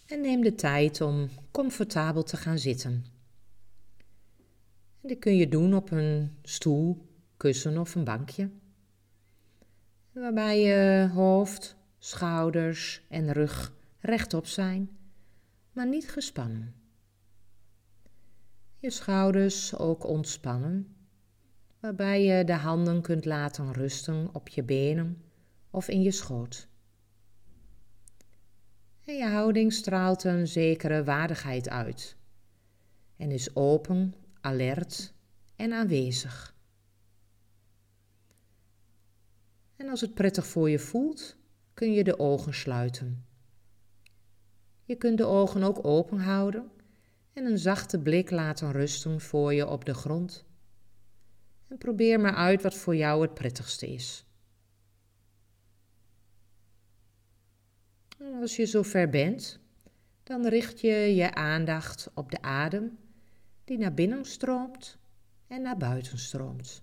En neem de tijd om comfortabel te gaan zitten. En dit kun je doen op een stoel, kussen of een bankje. Waarbij je hoofd, schouders en rug rechtop zijn, maar niet gespannen. Je schouders ook ontspannen, waarbij je de handen kunt laten rusten op je benen of in je schoot. En je houding straalt een zekere waardigheid uit en is open, alert en aanwezig. En als het prettig voor je voelt, kun je de ogen sluiten. Je kunt de ogen ook open houden en een zachte blik laten rusten voor je op de grond. En probeer maar uit wat voor jou het prettigste is. En als je zover bent, dan richt je je aandacht op de adem die naar binnen stroomt en naar buiten stroomt.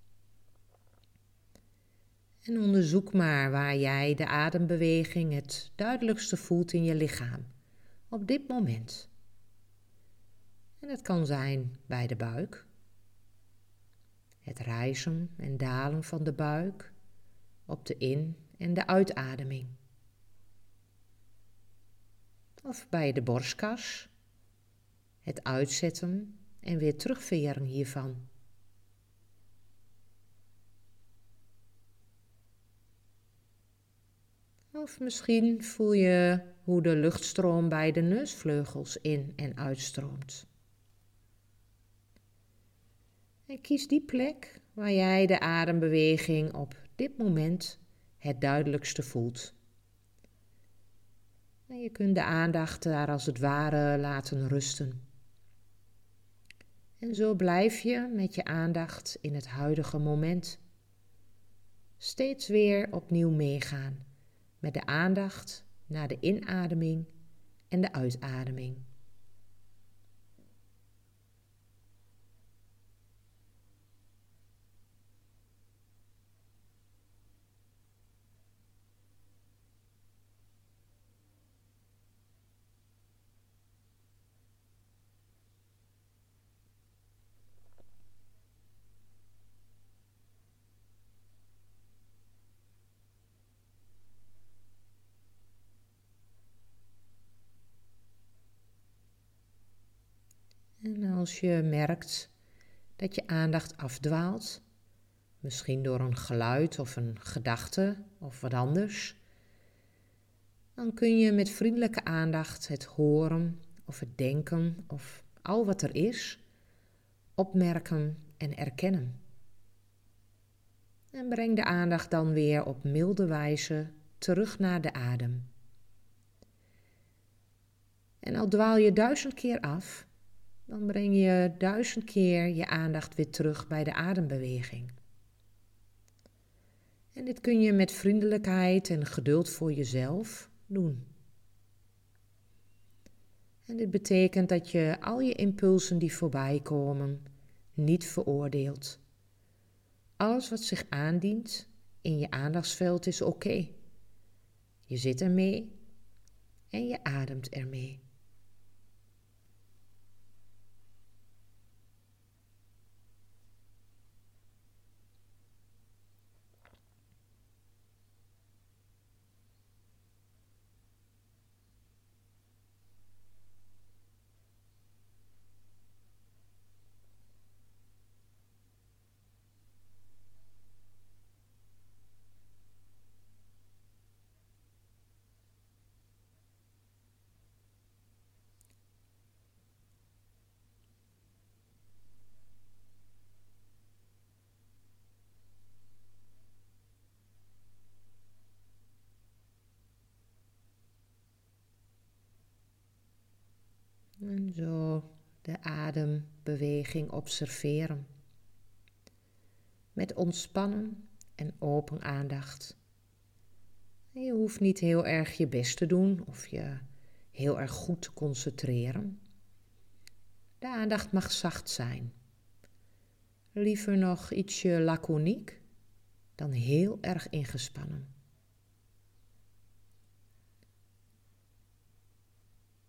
En onderzoek maar waar jij de adembeweging het duidelijkste voelt in je lichaam, op dit moment. En het kan zijn bij de buik, het rijzen en dalen van de buik, op de in- en de uitademing. Of bij de borstkas, het uitzetten en weer terugveren hiervan. Of misschien voel je hoe de luchtstroom bij de neusvleugels in- en uitstroomt. En kies die plek waar jij de adembeweging op dit moment het duidelijkste voelt. En je kunt de aandacht daar als het ware laten rusten. En zo blijf je met je aandacht in het huidige moment. Steeds weer opnieuw meegaan met de aandacht naar de inademing en de uitademing. En als je merkt dat je aandacht afdwaalt, misschien door een geluid of een gedachte of wat anders, dan kun je met vriendelijke aandacht het horen of het denken of al wat er is, opmerken en erkennen. En breng de aandacht dan weer op milde wijze terug naar de adem. En al dwaal je 1000 keer af, dan breng je 1000 keer je aandacht weer terug bij de adembeweging. En dit kun je met vriendelijkheid en geduld voor jezelf doen. En dit betekent dat je al je impulsen die voorbij komen niet veroordeelt. Alles wat zich aandient in je aandachtsveld is oké. Je zit ermee en je ademt ermee. En zo de adembeweging observeren. Met ontspannen en open aandacht. En je hoeft niet heel erg je best te doen of je heel erg goed te concentreren. De aandacht mag zacht zijn. Liever nog ietsje laconiek dan heel erg ingespannen.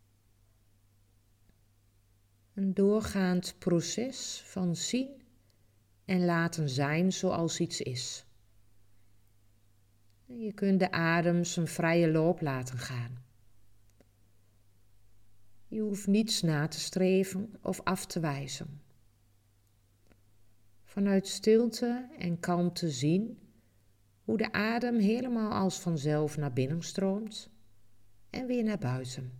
Een doorgaand proces van zien en laten zijn zoals iets is. Je kunt de adem zijn vrije loop laten gaan. Je hoeft niets na te streven of af te wijzen. Vanuit stilte en kalmte zien hoe de adem helemaal als vanzelf naar binnen stroomt en weer naar buiten.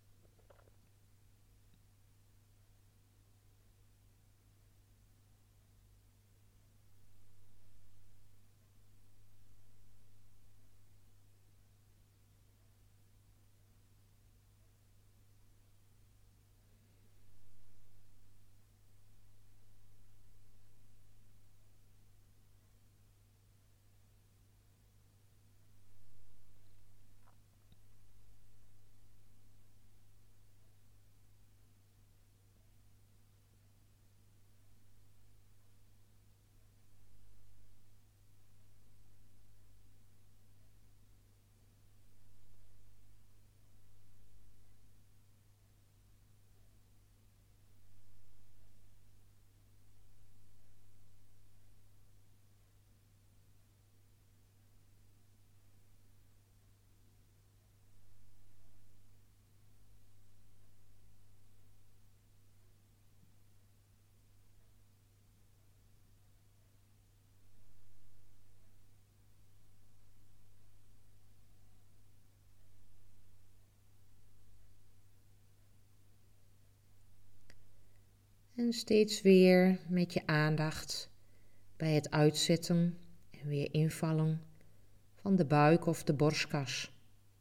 En steeds weer met je aandacht bij het uitzetten en weer invallen van de buik of de borstkas.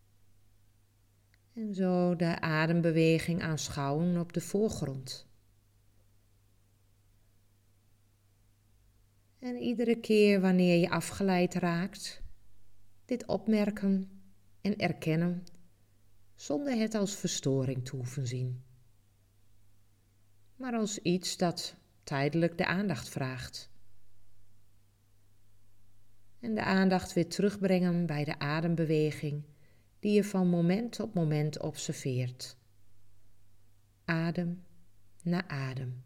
En zo de adembeweging aanschouwen op de voorgrond. En iedere keer wanneer je afgeleid raakt, dit opmerken en erkennen zonder het als verstoring te hoeven zien. Maar als iets dat tijdelijk de aandacht vraagt. En de aandacht weer terugbrengen bij de adembeweging die je van moment op moment observeert. Adem na adem.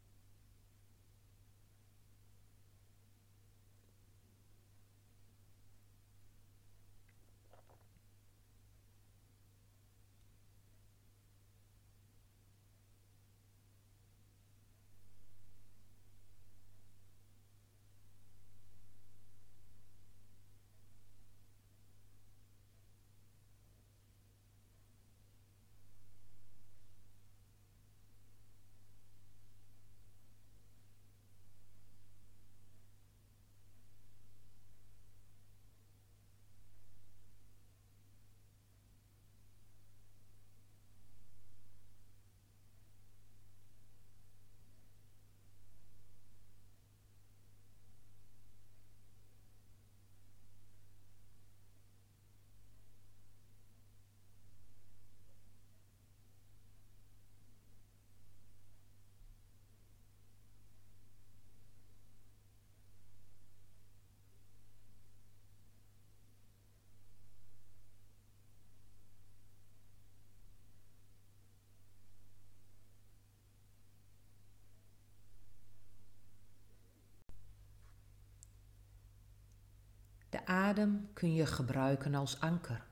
De adem kun je gebruiken als anker.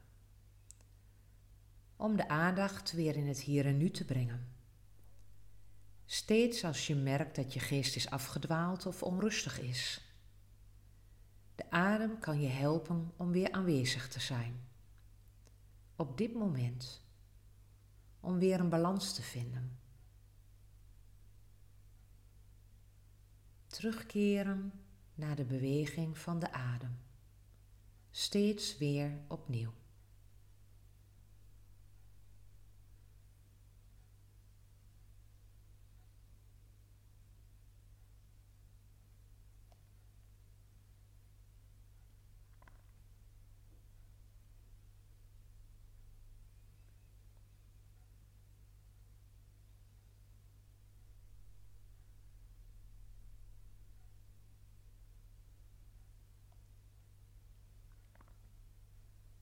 Om de aandacht weer in het hier en nu te brengen. Steeds als je merkt dat je geest is afgedwaald of onrustig is. De adem kan je helpen om weer aanwezig te zijn. Op dit moment. Om weer een balans te vinden. Terugkeren naar de beweging van de adem. Steeds weer opnieuw.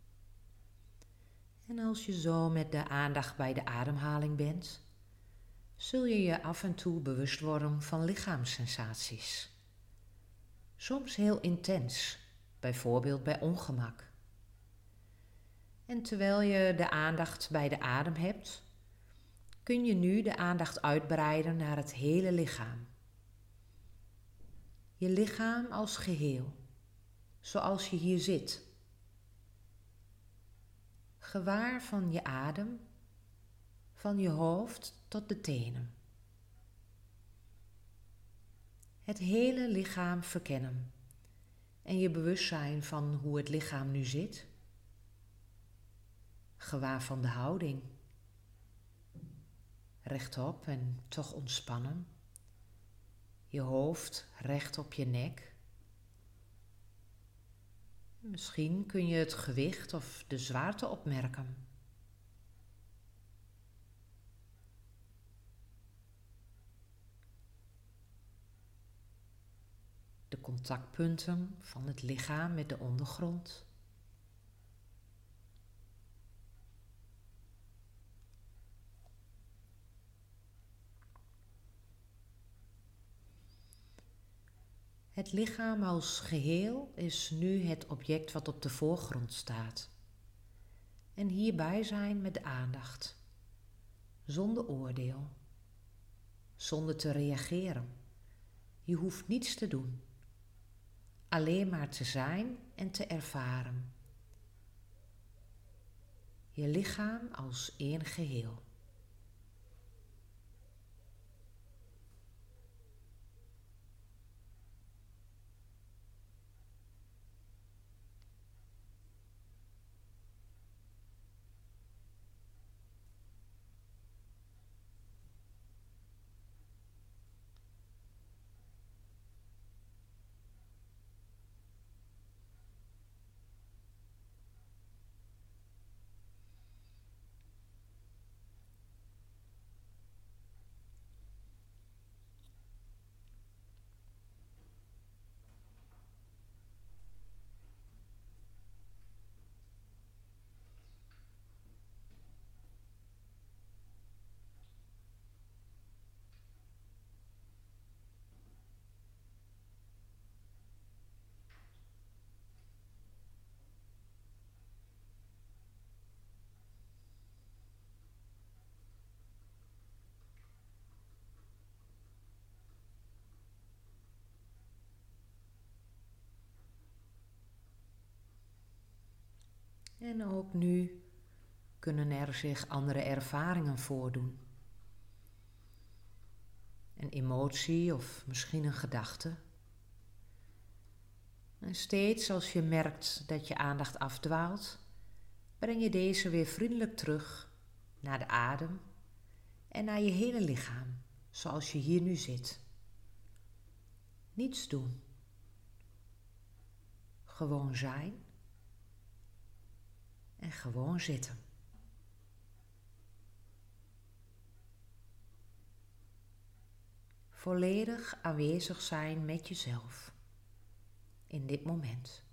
En als je zo met de aandacht bij de ademhaling bent, zul je je af en toe bewust worden van lichaamssensaties. Soms heel intens, bijvoorbeeld bij ongemak. En terwijl je de aandacht bij de adem hebt, kun je nu de aandacht uitbreiden naar het hele lichaam. Je lichaam als geheel, zoals je hier zit. Gewaar van je adem, van je hoofd tot de tenen. Het hele lichaam verkennen en je bewustzijn van hoe het lichaam nu zit. Gewaar van de houding. Rechtop en toch ontspannen. Je hoofd recht op je nek. Misschien kun je het gewicht of de zwaarte opmerken. De contactpunten van het lichaam met de ondergrond. Het lichaam als geheel is nu het object wat op de voorgrond staat. En hierbij zijn met aandacht, zonder oordeel, zonder te reageren. Je hoeft niets te doen, alleen maar te zijn en te ervaren. Je lichaam als één geheel. En ook nu kunnen er zich andere ervaringen voordoen. Een emotie of misschien een gedachte. En steeds als je merkt dat je aandacht afdwaalt, breng je deze weer vriendelijk terug naar de adem en naar je hele lichaam, zoals je hier nu zit. Niets doen. Gewoon zijn en gewoon zitten. Volledig aanwezig zijn met jezelf in dit moment.